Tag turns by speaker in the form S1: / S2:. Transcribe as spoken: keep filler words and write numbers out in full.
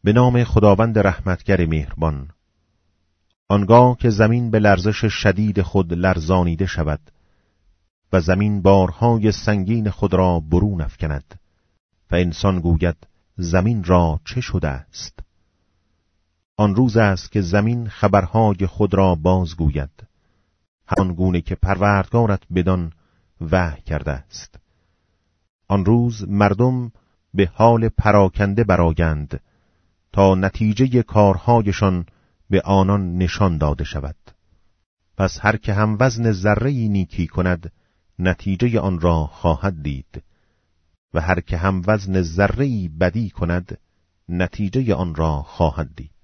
S1: به نام خداوند رحمتگر مهربان. آنگاه که زمین به لرزش شدید خود لرزانیده شود و زمین بارهای سنگین خود را برون افکند و انسان گوید زمین را چه شده است؟ آن روز است که زمین خبرهای خود را بازگوید، همان گونه که پروردگارت بدان وحی کرده است. آن روز مردم به حال پراکنده برآیند تا نتیجه کارهایشان به آنان نشان داده شود. پس هر که هم وزن ذره‌ای نیکی کند نتیجه آن را خواهد دید و هر که هم وزن ذره‌ای بدی کند نتیجه آن را خواهد دید.